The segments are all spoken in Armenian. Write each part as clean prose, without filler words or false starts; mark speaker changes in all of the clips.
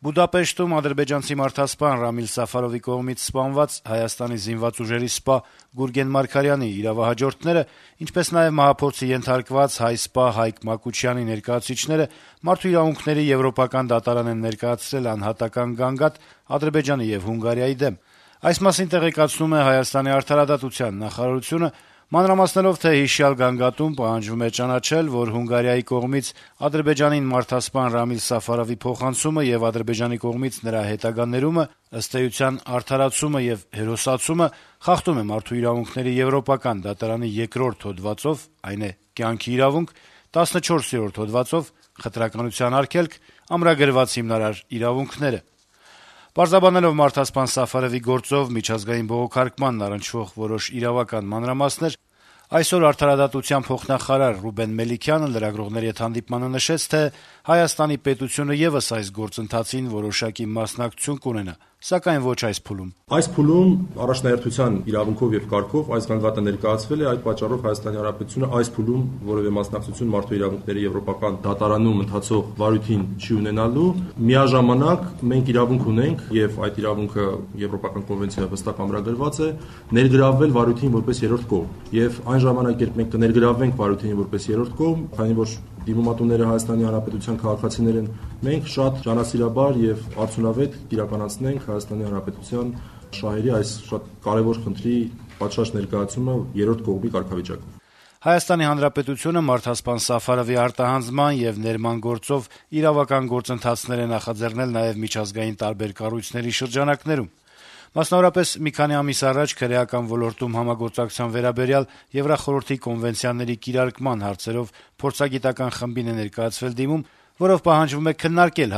Speaker 1: Բուդապեշտում ադրբեջանցի մարդասպան Ռամիլ Սաֆարովի կողմից սպանված Հայաստանի զինված ուժերի սպա Գուրգեն Մարգարյանի իրավահաջորդները, ինչպես նաև մահափորձի ենթարկված հայ սպա Հայկ Մակուչյանի ներկայացուցիչները մարդու իրավունքների եվրոպական դատարան են ներկայացրել անհատական գանգատ Ադրբեջանի եւ Հունգարիայի դեմ։ Այս մասին տեղեկացնում է Հայաստանի արդարադատության նախարարությունը, մանրամասնելով, թե հիշյալ գանգատում պահանջվում է ճանաչել, որ Հունգարիայի կողմից Ադրբեջանին մարդասպան Ռամիլ Սաֆարովի փոխանցումը եւ Ադրբեջանի կողմից նրա հետագա ներումը, ըստ էության արդարացումը եւ հերոսացումը խախտում է մարդու իրավունքների եվրոպական դատարանի 2-րդ հոդվածով, այն է կյանքի իրավունք, 14-րդ հոդվածով խտրականության արգելք, ամրագրված հիմնարար իրավունքները։ Պարզաբանելով մարդասպան Սաֆարովի գործով միջազգային բողոքարկման առնչվող որոշ իրավական մանրամասներ, այսօր արդարադատության փոխնախարար Ռուբեն Մելիքյանը լրագրողների հետ հանդիպմանը նշեց, թե Հայաստանի պետությունը եւս այս գործընթացին որոշակի մասնակցություն կունենա, սակայն ոչ այս փուլում։
Speaker 2: Այս փուլում առաջնահերթության իրավունքով եւ կարգով այս գանգատը ներկայացվել է, այդ պատճառով Հայաստանի Հանրապետությունը այս փուլում որևէ մասնակցություն մարդու իրավունքների եվրոպական դատարանում ընթացող վարույթին չի ունենալու։ Միաժամանակ մենք իրավունք ունենք եւ այդ իրավունքը եվրոպական կոնվենցիայով հստակ ամրագրված է ներգրավվել վարույթին որպես երրորդ կողմ։ Եվ այն ժամանակ, երբ մենք կներգրավվենք վարույթին որպես երրորդ կողմ, քանի որ դիմումատուները Հայաստանի Հանրապետության քաղաքացիներ են, մենք շատ ջանասիրաբար եւ արդյունավետ իրականացնենք Հայաստանի Հանրապետության շահերի այս շատ կարեւոր խնդրի պատշաճ ներկայացումը երրորդ կողմի կարգավիճակում։
Speaker 1: Հայաստանի Հանրապետությունը մարդասպան Սաֆարովի արտահանձնման եւ ներման գործով իրավական գործընթացներ է նախաձեռնել նաեւ միջազգային տարբեր կառույցների շրջանակներում։ Մասնավորապես, մի քանի ամիս առաջ քրեական ոլորտում համագործակցության վերաբերյալ Եվրախորհրդի կոնվենցիաների կիրարկման հարցերով փորձագիտական խմբին է ներկայացվել դիմում, որով պահանջվում է քննարկել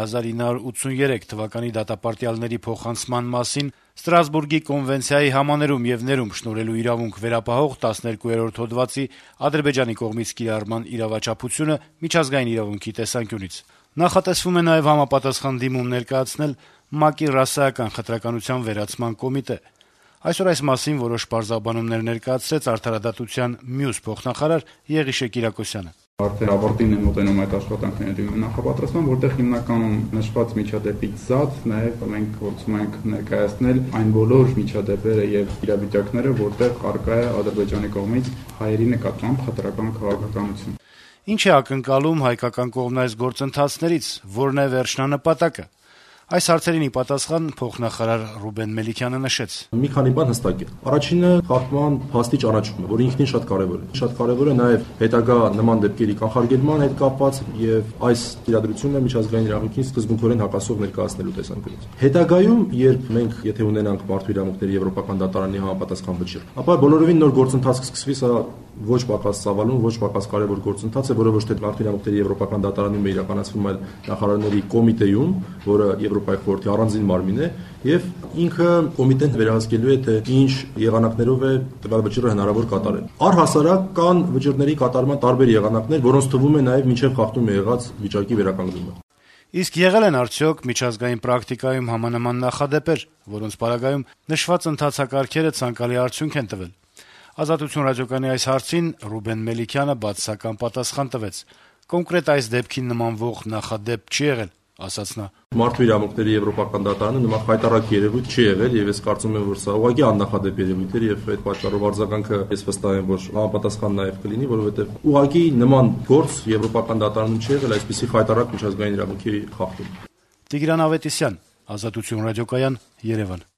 Speaker 1: 1983 թվականի դատապարտյալների փոխանցման մասին Ստրասբուրգի կոնվենցիայի համաներում եւ ներում շնորհելու իրավունք վերապահող 12-րդ հոդվածի Ադրբեջանի կողմից կիրառման իրավաչափությունը միջազգային իրավունքի տեսանկյունից։ Նախատեսվում է նաեւ համապատասխան դիմում ներկայացնել ՄԱԿ-ի ռասայական խտրականության վերացման կոմիտե։ Այսօր այս մասին որոշ պարզաբանումներ ներկայացրեց արդարադատության մյուս փոխնախարար Եղիշե Կիրակոսյանը։
Speaker 3: Արդեն ավարտին են մոտենում այդ աշխատանքների նախապատրաստման, որտեղ հիմնականում նշված միջադեպից զատ նաև մենք փորձում ենք ներկայացնել այն բոլոր միջադեպերը եւ իրավիճակները, որտեղ առկա է Ադրբեջանի կողմից հայերի նկատմամբ խտրական քաղաքականություն։
Speaker 1: Ինչ է ակնկալում հայկական կողմն այս գործընթացներից, որն է վերջնանպատակը։ Այս հարցերին ի պատասխան փոխնախարար Ռուբեն Մելիքյանը նշեց.
Speaker 2: Մի քանի բան հստակ է։ Առաջինը խախտման փաստի ճանաչումը, որը ինքնին շատ կարևոր է։ Շատ կարևոր է նաև հետագա նման դեպքերի կանխարգելման հետ կապված եւ այս իրադրությունը միջազգային իրավունքին սկզբունքորեն հակասող ներկայացնելու տեսանկյունից։ Հետագայում, երբ մենք եթե ունենանք մարդու իրավունքների եվրոպական դատարանի համապատասխան վճիռ, ապա բոլորովին նոր գործընթաց կսկսվի, սա ոչ պակաս ծավալուն, ոչ պակաս կարևոր գործընթաց է, որը ոչ թե մարդու իրավունքների եվրոպական դատարանում է իրականացվում, այլ նախարարների կոմիտեում, որը Եվրոպայի խորհրդի առանձին մարմին է, եւ ինքը կոմիտեն վերահսկելու է, թե ինչ եղանակներով է տվյալ վճիռը հնարավոր կատարել։ Առհասարակ կան վճիռների կատարման տարբեր եղանակներ, որոնց թվում է նաեւ մինչեւ խախտում եղած վիճակի վերականգնումը։
Speaker 1: Իսկ եղել են արդյոք միջազգային պրակտիկայում համանման նախադեպեր, որոնց պարագայում նշված ընթացակարգերը ցանկալի արդյունք են տվել։ Ազատություն ռադիոկայանի այս հարցին Ռուբեն Մելիքյանը բացասական պատասխան տվեց. կոնկրետ այս դեպքին նմանվող նախադեպ չի եղել, ասաց նա։
Speaker 2: Մարդու իրավունքների եվրոպական դատարանը նման խայտառակ երևույթ չի եղել եւ ես կարծում եմ, որ սա ուղղակի աննախադեպ երևույթ էր եւ այդ պատճառով արձագանքը ես վստահ եմ, որ համապատասխան նաեւ կլինի, որովհետեւ ուղղակի նման գործ եվրոպական դատարանում չի եղել այսպիսի խայտառակ միջազգային իրավունքի խախտում։
Speaker 1: Տիգրան Ավետիսյան, Ազատություն ռադիոկայան, Երևան։